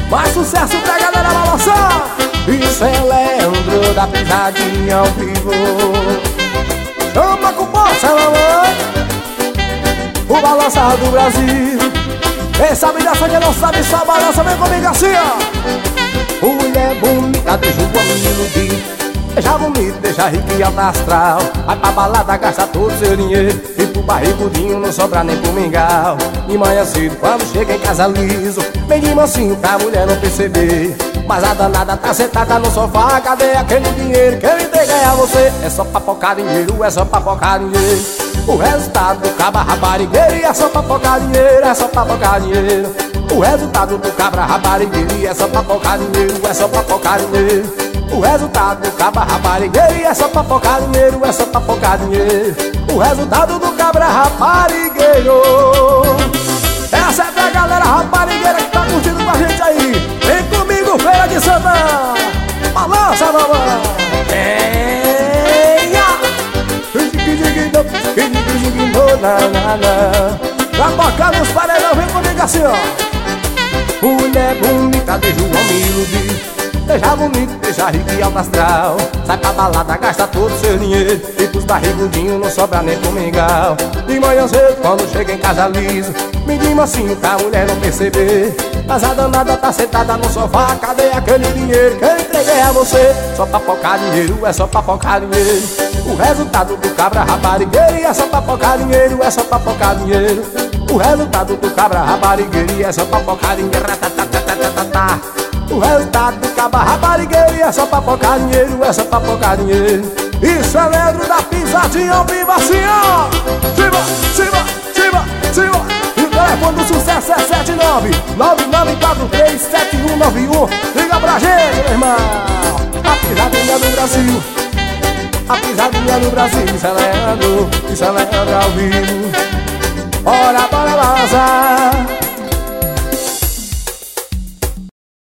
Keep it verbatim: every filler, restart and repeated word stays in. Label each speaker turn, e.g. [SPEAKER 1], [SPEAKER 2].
[SPEAKER 1] Mais sucesso pra galera balançar. Isso é Leandro da Pisadinha ao vivo. Chama com força, mamãe, o balançar do Brasil. Quem sabe dessa que não sabe só balança, vem comigo assim, ó. Mulher bonita, deixa o homem iludir. Deixa bonito, deixa rico e alto astral. Vai pra balada, gasta todo seu dinheiro. E pro barrigudinho não sobra nem pro mingau. De manhã cedo, quando chega em casa liso, bem de mansinho pra mulher não perceber. Mas a danada tá sentada no sofá. Cadê aquele dinheiro que eu entreguei a você? É só pra focar dinheiro, é só pra focar dinheiro. O resultado do cabra rabarigueiro é só pra focar dinheiro, é só pra focar dinheiro. O resultado do cabra rabarigueiro é só pra focar dinheiro, é só pra focar dinheiro. O resultado do cabra rabarigueiro é só pra focar dinheiro, é só pra focar dinheiro. O resultado do cabra rabarigueiro. Essa é pra galera raparigueira que tá curtindo com a gente aí. Vem comigo, Feira de Santana. Balança, mamãe. Venha. Pra tocar nos paredão, vem comigo assim, ó. Mulher bonita, deixa o homem iludir. Deixa bonito, deixa rico e alto astral. Sai pra balada, gasta todo seu dinheiro. E pros barrigudinhos não sobra nem pro mingau. De manhã cedo, quando chega em casa liso, me de mansinho pra mulher não perceber. Mas a danada tá sentada no sofá. Cadê aquele dinheiro que eu entreguei a você? Só pra focar dinheiro, é só pra focar dinheiro. O resultado do cabra rabarigueiro é só pra focar dinheiro, é só pra focar dinheiro. O resultado do cabra rabarigueiro é só pra focar dinheiro. O resultado do cabra rabarigueiro é só pra focar dinheiro, é só pra focar dinheiro. Isso é Leandro da Pisadinha ao vivo assim, ó. Cima, cima, cima, cima. E o telefone do sucesso é sete nove nove nove quatro três sete um nove um. Liga pra gente, meu irmão. A pisadinha do Brasil, a pisadinha do Brasil. Isso é Leandro, isso é Leandro ao vivo. Bora, bora balançar.